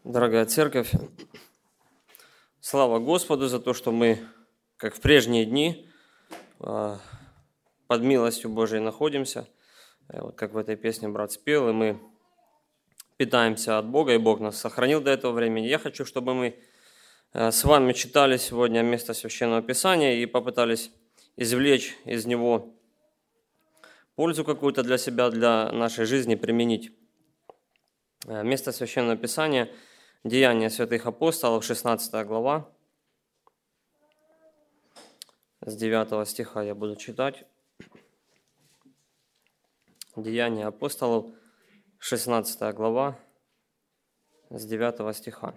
Дорогая церковь, слава Господу за то, что мы, как в прежние дни, под милостью Божией находимся. Вот как в этой песне брат спел, и мы питаемся от Бога, и Бог нас сохранил до этого времени. Я хочу, чтобы мы с вами читали сегодня место Священного Писания и попытались извлечь из него пользу какую-то для себя, для нашей жизни применить. Место Священного Писания – Деяния святых апостолов, 16 глава. С 9 стиха я буду читать. Деяния апостолов, 16 глава, с 9 стиха.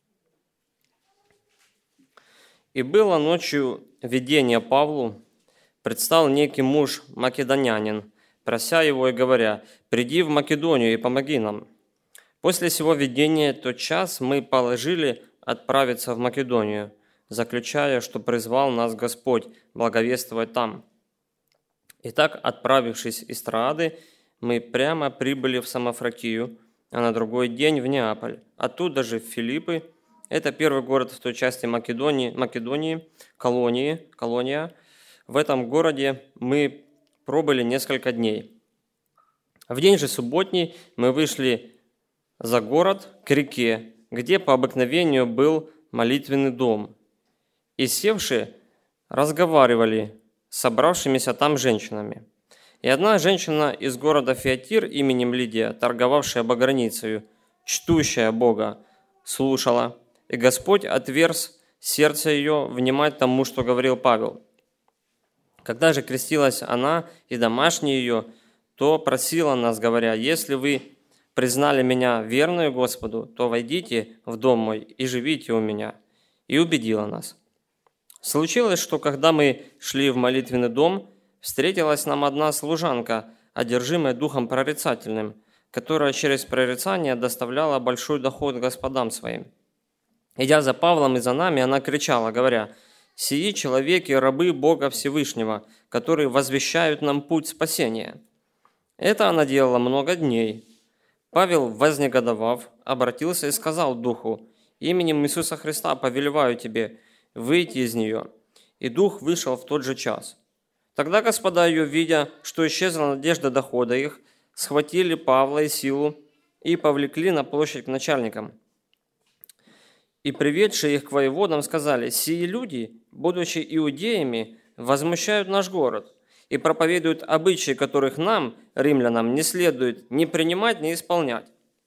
«И было ночью видение Павлу, предстал некий муж македонянин, прося его и говоря: «Приди в Македонию и помоги нам». После сего видения тотчас мы положили отправиться в Македонию, заключая, что призвал нас Господь благовествовать там. Итак, отправившись из Троады, мы прямо прибыли в Самофракию, а на другой день в Неаполь, оттуда же в Филиппы, это первый город в той части Македонии, колония. В этом городе мы пробыли несколько дней. В день же субботний мы вышли за город к реке, где по обыкновению был молитвенный дом. И севши, разговаривали с собравшимися там женщинами. И одна женщина из города Фиатир именем Лидия, торговавшая баграницею, чтущая Бога, слушала, и Господь отверз сердце ее внимать тому, что говорил Павел. Когда же крестилась она и домашние ее, то просила нас, говоря: «Если вы признали меня верную Господу, то войдите в дом мой и живите у меня». И убедила нас. Случилось, что когда мы шли в молитвенный дом, встретилась нам одна служанка, одержимая духом прорицательным, которая через прорицание доставляла большой доход господам своим. Идя за Павлом и за нами, она кричала, говоря: «Сии человеки, рабы Бога Всевышнего, которые возвещают нам путь спасения». Это она делала много дней. Павел, вознегодовав, обратился и сказал духу: «Именем Иисуса Христа повелеваю тебе выйти из нее». И дух вышел в тот же час. Тогда господа ее, видя, что исчезла надежда дохода их, схватили Павла и Силу и повлекли на площадь к начальникам. И, приведшие их к воеводам, сказали: «Сии люди, будучи иудеями, возмущают наш город и проповедуют обычаи, которых нам, римлянам, не следует ни принимать, ни исполнять».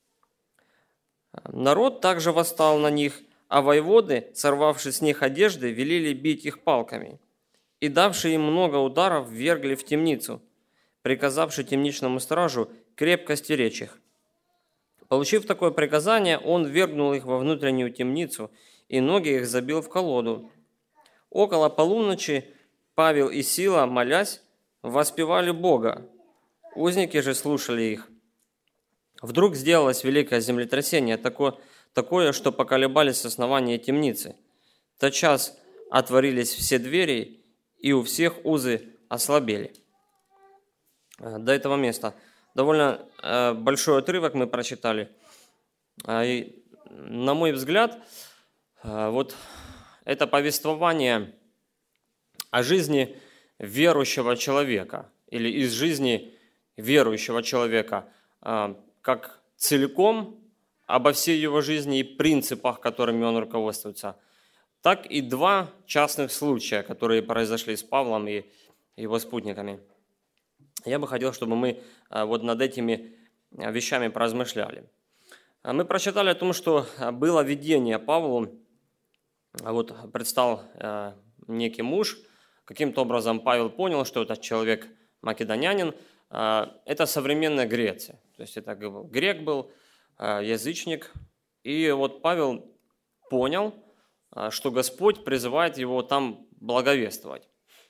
Народ также восстал на них, а воеводы, сорвавши с них одежды, велели бить их палками. И, давши им много ударов, ввергли в темницу, приказавши темничному стражу крепко стеречь их. Получив такое приказание, он ввергнул их во внутреннюю темницу, и ноги их забил в колоду. Около полуночи Павел и Сила, молясь, воспевали Бога. Узники же слушали их. Вдруг сделалось великое землетрясение, такое, что поколебались основания темницы. Тотчас отворились все двери, и у всех узы ослабели. До этого места довольно большой отрывок мы прочитали. И, на мой взгляд, вот это повествование о жизни верующего человека или из жизни верующего человека, как целиком обо всей его жизни и принципах, которыми он руководствуется, так и два частных случая, которые произошли с Павлом и его спутниками. Я бы хотел, чтобы мы вот над этими вещами поразмышляли. Мы прочитали о том, что было видение Павлу, вот предстал некий муж. Каким-то образом Павел понял, что этот человек македонянин. Это современная Греция. То есть это грек был, язычник. И вот Павел понял, что Господь призывает его там благовествовать.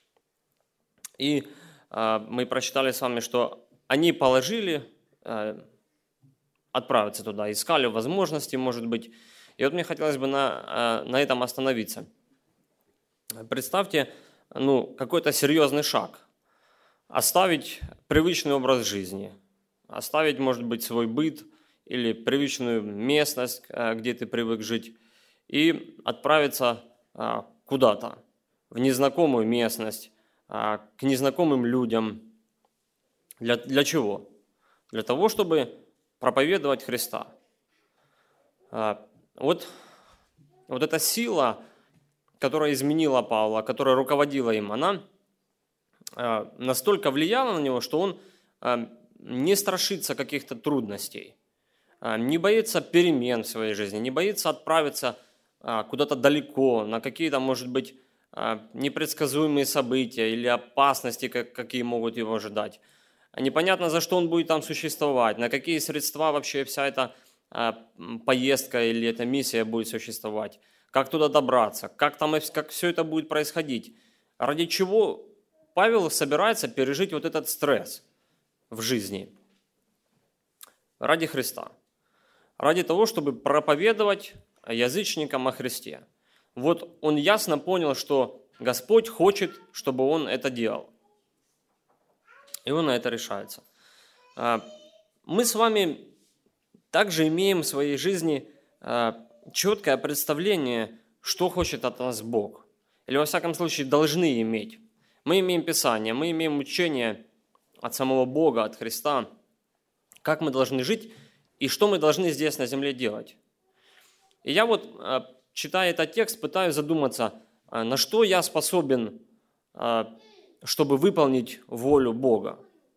И мы прочитали с вами, что они положили отправиться туда, искали возможности, может быть. И вот мне хотелось бы на этом остановиться. Представьте, какой-то серьезный шаг. Оставить привычный образ жизни, оставить, может быть, свой быт или привычную местность, где ты привык жить, и отправиться куда-то, в незнакомую местность, к незнакомым людям. Для чего? Для того, чтобы проповедовать Христа. Вот эта сила, которая изменила Павла, которая руководила им, она настолько влияла на него, что он не страшится каких-то трудностей, не боится перемен в своей жизни, не боится отправиться куда-то далеко, на какие-то, может быть, непредсказуемые события или опасности, какие могут его ожидать. Непонятно, за что он будет там существовать, на какие средства вообще вся эта поездка или эта миссия будет существовать, как туда добраться, как все это будет происходить. Ради чего Павел собирается пережить вот этот стресс в жизни? Ради Христа. Ради того, чтобы проповедовать язычникам о Христе. Вот он ясно понял, что Господь хочет, чтобы он это делал. И он на это решается. Мы с вами также имеем в своей жизни четкое представление, что хочет от нас Бог. Или, во всяком случае, должны иметь. Мы имеем Писание, мы имеем учение от самого Бога, от Христа, как мы должны жить и что мы должны здесь на земле делать. И я вот, читая этот текст, пытаюсь задуматься, на что я способен, чтобы выполнить волю Бога.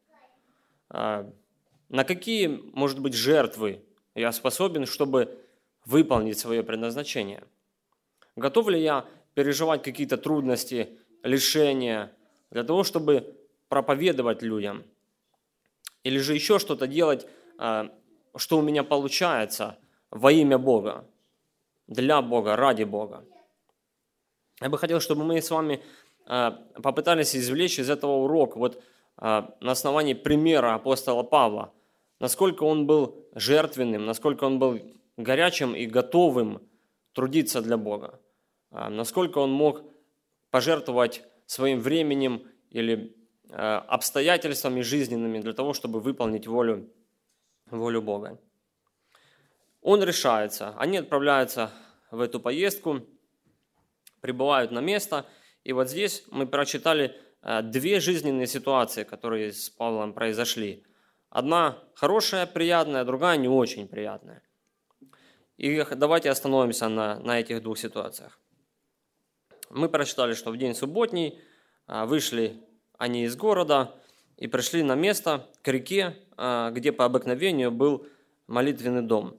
На какие, может быть, жертвы я способен, чтобы выполнить свое предназначение. Готов ли я переживать какие-то трудности, лишения для того, чтобы проповедовать людям? Или же еще что-то делать, что у меня получается во имя Бога, для Бога, ради Бога? Я бы хотел, чтобы мы с вами попытались извлечь из этого урок вот на основании примера апостола Павла, насколько он был жертвенным, насколько он был горячим и готовым трудиться для Бога, насколько он мог пожертвовать своим временем или обстоятельствами жизненными для того, чтобы выполнить волю Бога. Он решается, они отправляются в эту поездку, прибывают на место, и вот здесь мы прочитали две жизненные ситуации, которые с Павлом произошли. Одна хорошая, приятная, другая не очень приятная. И давайте остановимся на этих двух ситуациях. Мы прочитали, что в день субботний вышли они из города и пришли на место, к реке, где по обыкновению был молитвенный дом.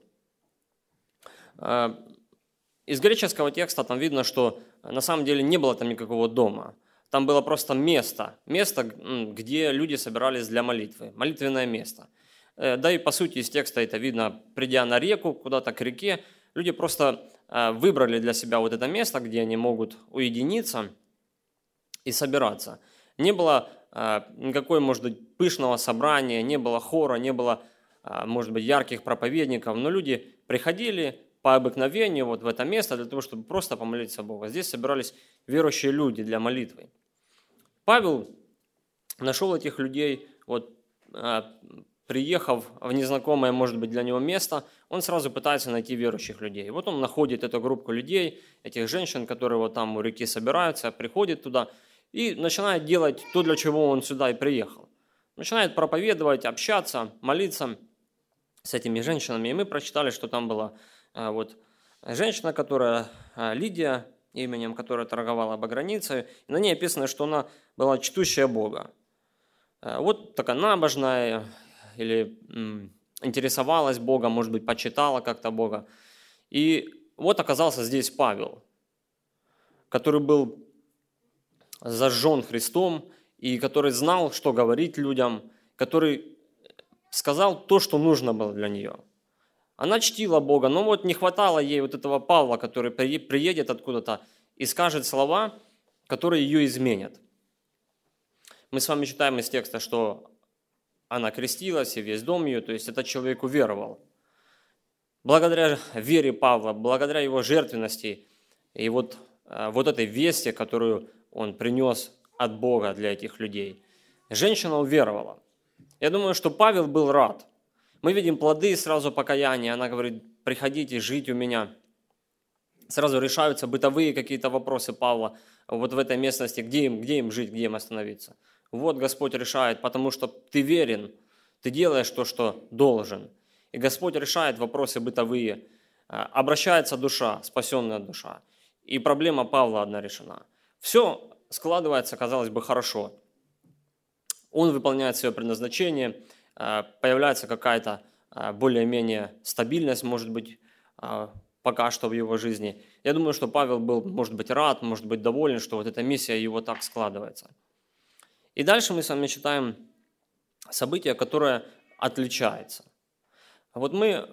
Из греческого текста там видно, что на самом деле не было там никакого дома. Там было просто место, где люди собирались для молитвы, молитвенное место. Да и по сути из текста это видно, придя на реку, куда-то к реке, люди просто выбрали для себя вот это место, где они могут уединиться и собираться. Не было никакой, может быть, пышного собрания, не было хора, не было, может быть, ярких проповедников, но люди приходили по обыкновению вот в это место для того, чтобы просто помолиться Богу. Здесь собирались верующие люди для молитвы. Павел нашел этих людей, вот, приехав в незнакомое, может быть, для него место, он сразу пытается найти верующих людей. Вот он находит эту группу людей, этих женщин, которые вот там у реки собираются, приходит туда и начинает делать то, для чего он сюда и приехал. Начинает проповедовать, общаться, молиться с этими женщинами. И мы прочитали, что там была вот женщина, которая Лидия, именем которой торговала по границе, и на ней описано, что она была чтущая Бога. Вот такая набожная, или интересовалась Богом, может быть, почитала как-то Бога. И вот оказался здесь Павел, который был зажжен Христом, и который знал, что говорить людям, который сказал то, что нужно было для нее. Она чтила Бога, но вот не хватало ей вот этого Павла, который приедет откуда-то и скажет слова, которые ее изменят. Мы с вами читаем из текста, что она крестилась, и весь дом ее, то есть этот человек уверовал. Благодаря вере Павла, благодаря его жертвенности и вот этой вести, которую он принес от Бога для этих людей, женщина уверовала. Я думаю, что Павел был рад. Мы видим плоды сразу покаяния. Она говорит, приходите жить у меня. Сразу решаются бытовые какие-то вопросы Павла вот в этой местности, где им жить, где им остановиться. Вот Господь решает, потому что ты верен, ты делаешь то, что должен. И Господь решает вопросы бытовые. Обращается душа, спасенная душа. И проблема Павла одна решена. Все складывается, казалось бы, хорошо. Он выполняет свое предназначение, появляется какая-то более-менее стабильность, может быть, пока что в его жизни. Я думаю, что Павел был, может быть, рад, может быть, доволен, что вот эта миссия его так складывается. И дальше мы с вами читаем событие, которое отличается. Вот мы,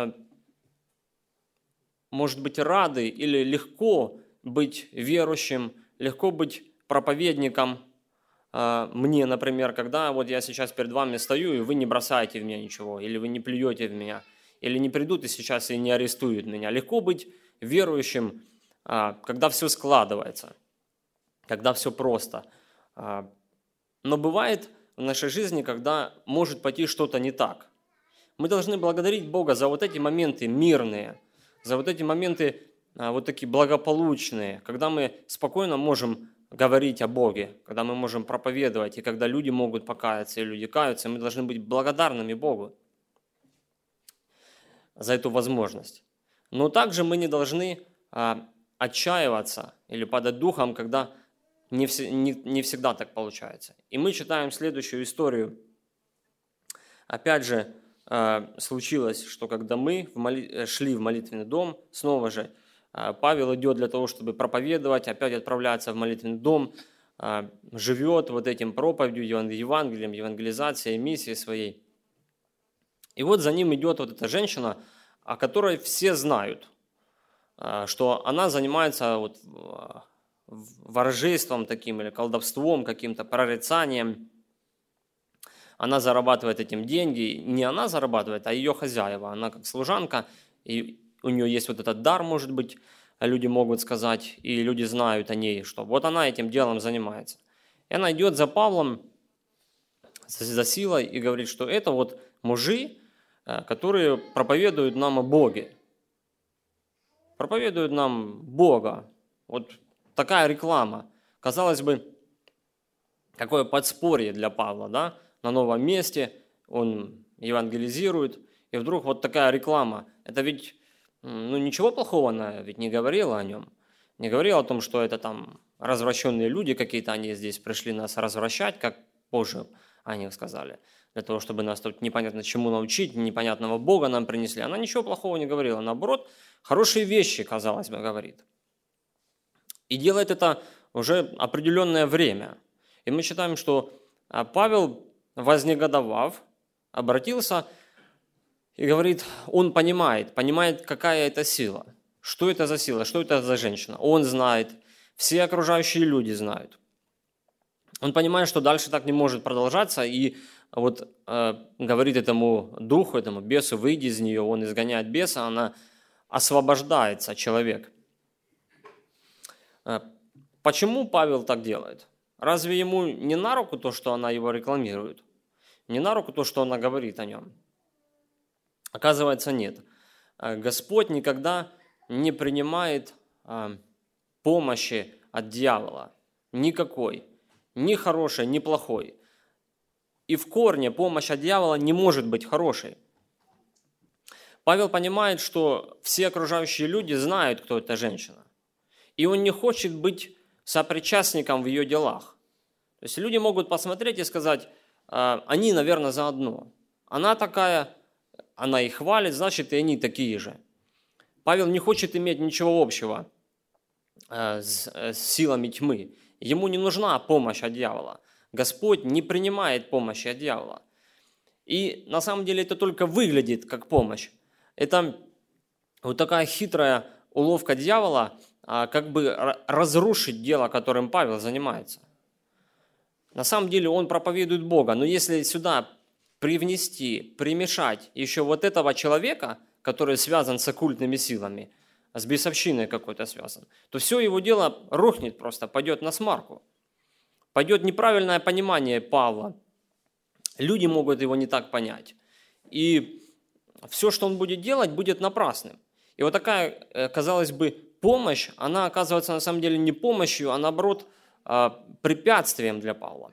может быть, рады или легко быть верующим, легко быть проповедником. Мне, например, когда вот я сейчас перед вами стою, и вы не бросаете в меня ничего, или вы не плюете в меня, или не придут и сейчас и не арестуют меня. Легко быть верующим, когда все складывается, когда все просто. Но бывает в нашей жизни, когда может пойти что-то не так. Мы должны благодарить Бога за вот эти моменты мирные, за вот эти моменты вот такие благополучные, когда мы спокойно можем говорить о Боге, когда мы можем проповедовать, и когда люди могут покаяться, и люди каются, мы должны быть благодарными Богу за эту возможность. Но также мы не должны отчаиваться или падать духом, когда не всегда так получается. И мы читаем следующую историю. Опять же, случилось, что когда мы шли в молитвенный дом, снова же Павел идет для того, чтобы проповедовать, опять отправляется в молитвенный дом, живет вот этим проповедью, Евангелием, евангелизацией, миссией своей. И вот за ним идет вот эта женщина, о которой все знают, что она занимается вот ворожеством таким или колдовством, каким-то прорицанием. Она зарабатывает этим деньги. Не она зарабатывает, а ее хозяева. Она как служанка, и у нее есть вот этот дар, может быть, люди могут сказать, и люди знают о ней, что вот она этим делом занимается. И она идет за Павлом, за Силой, и говорит, что это вот мужи, которые проповедуют нам о Боге. Проповедуют нам Бога. Вот такая реклама. Казалось бы, какое подспорье для Павла, да? На новом месте он евангелизирует, и вдруг вот такая реклама. Это ведь, ничего плохого она ведь не говорила о нем. Не говорила о том, что это там развращенные люди какие-то, они здесь пришли нас развращать, как позже они сказали, для того, чтобы нас тут непонятно чему научить, непонятного Бога нам принесли. Она ничего плохого не говорила, наоборот, хорошие вещи, казалось бы, говорит. И делает это уже определенное время. И мы читаем, что Павел, вознегодовав, обратился и говорит, он понимает, какая это сила, что это за сила, что это за женщина. Он знает, все окружающие люди знают. Он понимает, что дальше так не может продолжаться, и вот говорит этому духу, этому бесу, выйди из нее, он изгоняет беса, она освобождается, человек. Почему Павел так делает? Разве ему не на руку то, что она его рекламирует? Не на руку то, что она говорит о нем? Оказывается, нет. Господь никогда не принимает помощи от дьявола. Никакой. Ни хорошей, ни плохой. И в корне помощь от дьявола не может быть хорошей. Павел понимает, что все окружающие люди знают, кто эта женщина. И он не хочет быть сопричастником в ее делах. То есть люди могут посмотреть и сказать, они, наверное, заодно. Она такая, она их хвалит, значит, и они такие же. Павел не хочет иметь ничего общего с силами тьмы. Ему не нужна помощь от дьявола. Господь не принимает помощи от дьявола. И на самом деле это только выглядит как помощь. Это вот такая хитрая уловка дьявола, как бы разрушить дело, которым Павел занимается. На самом деле он проповедует Бога, но если сюда привнести, примешать еще вот этого человека, который связан с оккультными силами, с бесовщиной какой-то связан, то все его дело рухнет просто, пойдет на смарку. Пойдет неправильное понимание Павла. Люди могут его не так понять. и все, что он будет делать, будет напрасным. И вот такая, казалось бы, помощь, она оказывается на самом деле не помощью, а наоборот препятствием для Павла.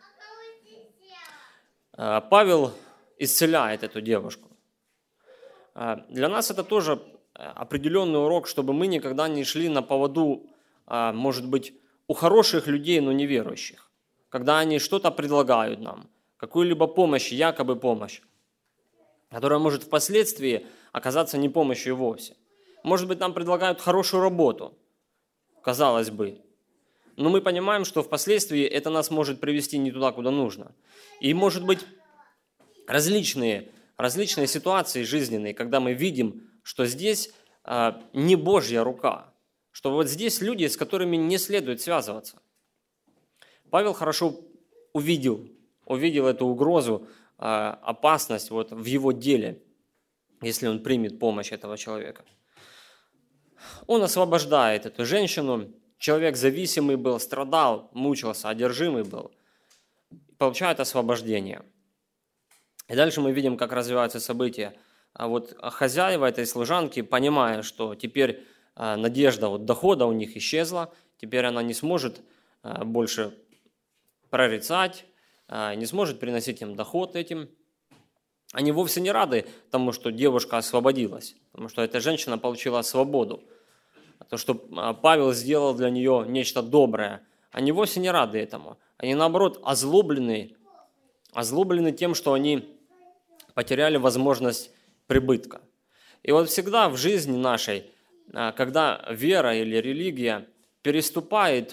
Павел исцеляет эту девушку. Для нас это тоже определенный урок, чтобы мы никогда не шли на поводу, может быть, у хороших людей, но неверующих. Когда они что-то предлагают нам, какую-либо помощь, якобы помощь, которая может впоследствии оказаться не помощью вовсе. Может быть, нам предлагают хорошую работу, казалось бы, но мы понимаем, что впоследствии это нас может привести не туда, куда нужно. И может быть различные ситуации жизненные, когда мы видим, что здесь не Божья рука, что вот здесь люди, с которыми не следует связываться. Павел хорошо увидел эту угрозу, опасность вот в его деле, если он примет помощь этого человека. Он освобождает эту женщину, человек зависимый был, страдал, мучился, одержимый был, получает освобождение. И дальше мы видим, как развиваются события. А вот хозяева этой служанки, понимая, что теперь надежда дохода у них исчезла, теперь она не сможет больше прорицать, не сможет приносить им доход этим, они вовсе не рады тому, что девушка освободилась, потому что эта женщина получила свободу. То, что Павел сделал для нее нечто доброе, они вовсе не рады этому. Они, наоборот, озлоблены тем, что они потеряли возможность прибытка. И вот всегда в жизни нашей, когда вера или религия переступает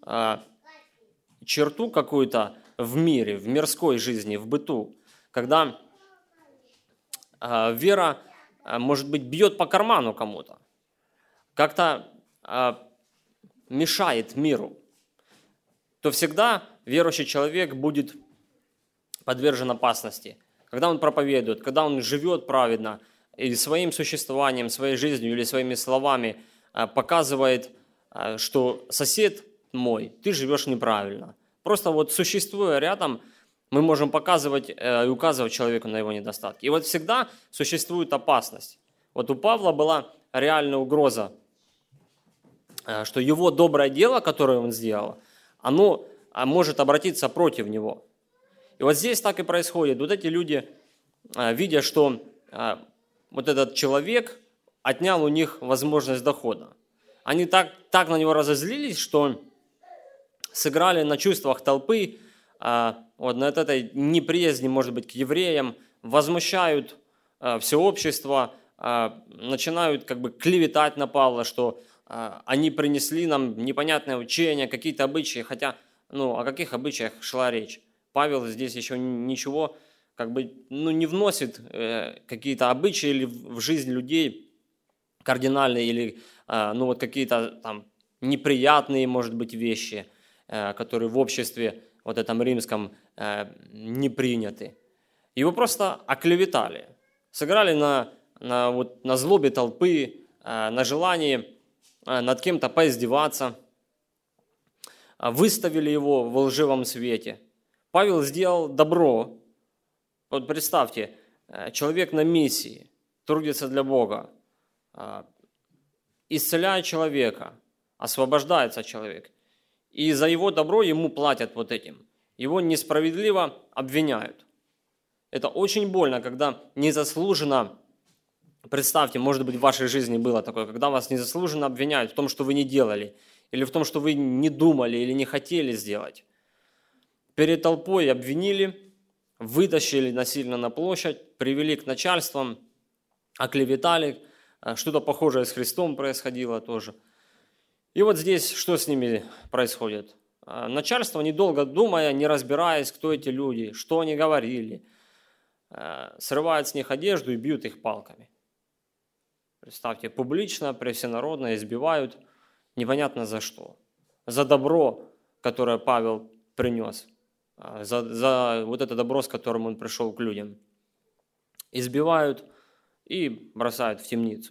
черту какую-то в мире, в мирской жизни, в быту, когда вера, может быть, бьет по карману кому-то, как-то мешает миру, то всегда верующий человек будет подвержен опасности. Когда он проповедует, когда он живет праведно, и своим существованием, своей жизнью или своими словами показывает, что сосед мой, ты живешь неправильно. Просто вот существуя рядом, мы можем показывать и указывать человеку на его недостатки. И вот всегда существует опасность. Вот у Павла была реальная угроза, что его доброе дело, которое он сделал, оно может обратиться против него. И вот здесь так и происходит. Вот эти люди, видя, что вот этот человек отнял у них возможность дохода, они так на него разозлились, что сыграли на чувствах толпы, вот на этой неприязни, может быть, к евреям, возмущают все общество, начинают как бы клеветать на Павла, что они принесли нам непонятное учение, какие-то обычаи, хотя, о каких обычаях шла речь? Павел здесь еще ничего как бы, не вносит какие-то обычаи или в жизнь людей кардинальные, или вот какие-то там неприятные, может быть, вещи, которые в обществе вот этом римском не приняты. Его просто оклеветали, сыграли на злобе толпы, на желании над кем-то поиздеваться, выставили его в лживом свете. Павел сделал добро. Вот представьте, человек на миссии, трудится для Бога, исцеляет человека, освобождается человек. И за его добро ему платят вот этим. Его несправедливо обвиняют. Это очень больно, когда незаслуженно, представьте, может быть, в вашей жизни было такое, когда вас незаслуженно обвиняют в том, что вы не делали, или в том, что вы не думали или не хотели сделать. Перед толпой обвинили, вытащили насильно на площадь, привели к начальствам, оклеветали, что-то похожее с Христом происходило тоже. И вот здесь что с ними происходит? Начальство, недолго думая, не разбираясь, кто эти люди, что они говорили, срывают с них одежду и бьют их палками. Представьте, публично, всенародно избивают, непонятно за что. За добро, которое Павел принес, за вот это добро, с которым он пришел к людям. Избивают и бросают в темницу.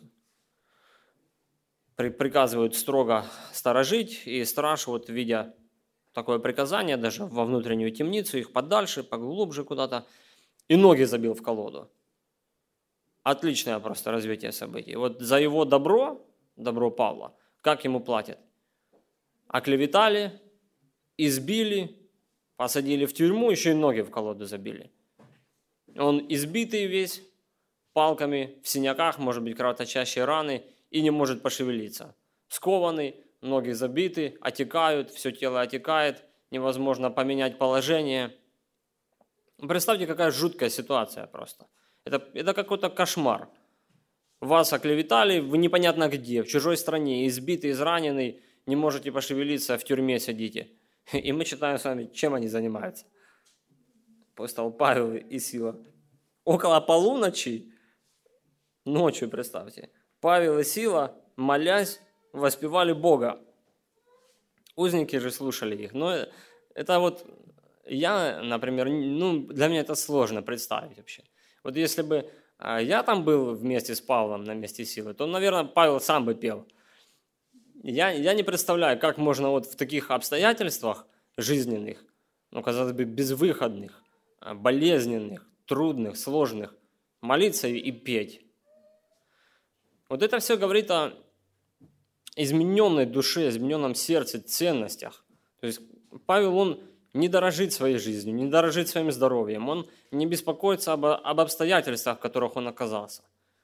Приказывают строго сторожить, и страж, вот видя такое приказание, даже во внутреннюю темницу, их подальше, поглубже куда-то, и ноги забил в колоду. Отличное просто развитие событий. Вот за его добро Павла, как ему платят? Оклеветали, избили, посадили в тюрьму, еще и ноги в колоду забили. Он избитый весь, палками, в синяках, может быть, кровоточащие раны, и не может пошевелиться. Скованный, ноги забиты, отекают, все тело отекает, невозможно поменять положение. Представьте, какая жуткая ситуация просто. Это какой-то кошмар. Вас оклеветали, вы непонятно где, в чужой стране, избитый, израненный, не можете пошевелиться, в тюрьме сидите. И мы читаем с вами, чем они занимаются. Апостол Павел и Сила. Около полуночи, ночью, представьте, Павел и Сила, молясь, воспевали Бога. Узники же слушали их. Но это вот я, например, для меня это сложно представить вообще. Вот если бы я там был вместе с Павлом на месте Силы, то, наверное, Павел сам бы пел. Я не представляю, как можно вот в таких обстоятельствах жизненных, казалось бы, безвыходных, болезненных, трудных, сложных, молиться и петь. Вот это все говорит о измененной душе, измененном сердце, ценностях. То есть Павел, он не дорожит своей жизнью, не дорожит своим здоровьем, он не беспокоится об обстоятельствах, в которых он оказался.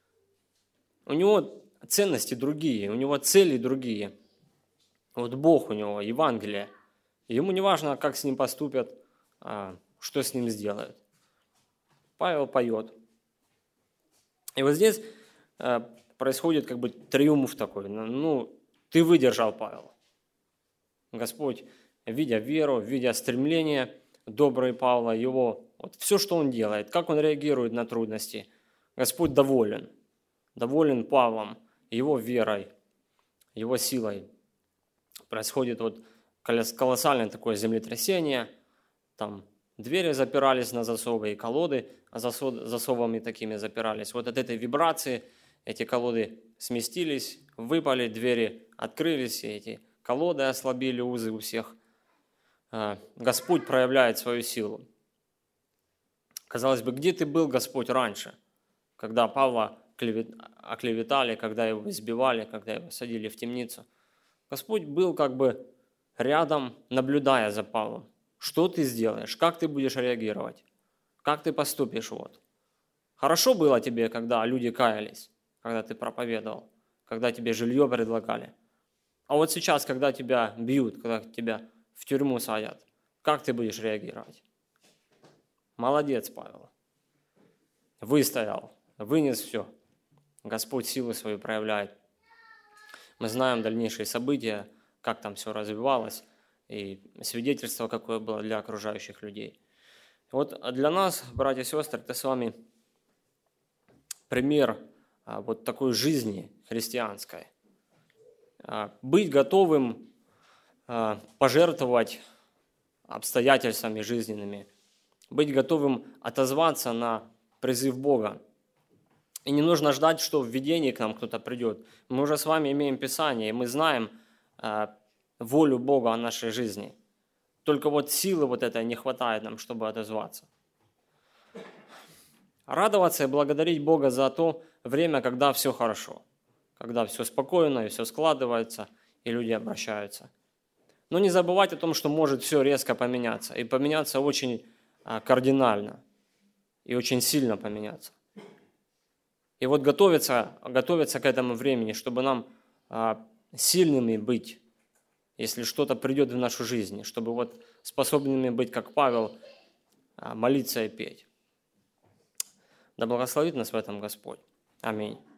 У него ценности другие, у него цели другие. Вот Бог у него, Евангелие. Ему не важно, как с ним поступят, что с ним сделают. Павел поет. И вот здесь происходит как бы триумф такой. Ты выдержал, Павел. Господь, видя веру, видя стремление доброе Павла, его, вот все, что он делает, как он реагирует на трудности, Господь доволен Павлом, его верой, его силой. Происходит вот колоссальное такое землетрясение, там двери запирались на засовы, и колоды засовами такими запирались. Вот от этой вибрации эти колоды сместились, выпали, двери открылись, и эти колоды ослабили узы у всех. Господь проявляет свою силу. Казалось бы, где ты был, Господь, раньше, когда Павла оклеветали, когда его избивали, когда его садили в темницу? Господь был как бы рядом, наблюдая за Павлом. Что ты сделаешь? Как ты будешь реагировать? Как ты поступишь? Вот. Хорошо было тебе, когда люди каялись, когда ты проповедовал, когда тебе жилье предлагали. А вот сейчас, когда тебя бьют, когда тебя в тюрьму садят, как ты будешь реагировать? Молодец, Павел. Выстоял, вынес все. Господь силу свою проявляет. Мы знаем дальнейшие события, как там все развивалось, и свидетельство, какое было для окружающих людей. Вот для нас, братья и сестры, это с вами пример вот такой жизни христианской. Быть готовым пожертвовать обстоятельствами жизненными, быть готовым отозваться на призыв Бога. И не нужно ждать, что в видении к нам кто-то придет. Мы уже с вами имеем Писание, и мы знаем волю Бога о нашей жизни. Только вот силы вот этой не хватает нам, чтобы отозваться. Радоваться и благодарить Бога за то время, когда все хорошо, когда все спокойно и все складывается, и люди обращаются. Но не забывать о том, что может все резко поменяться, и поменяться очень кардинально, и очень сильно поменяться. И вот готовиться к этому времени, чтобы нам сильными быть, если что-то придет в нашу жизнь, чтобы вот способными быть, как Павел, молиться и петь. Да благословит нас в этом Господь. Аминь.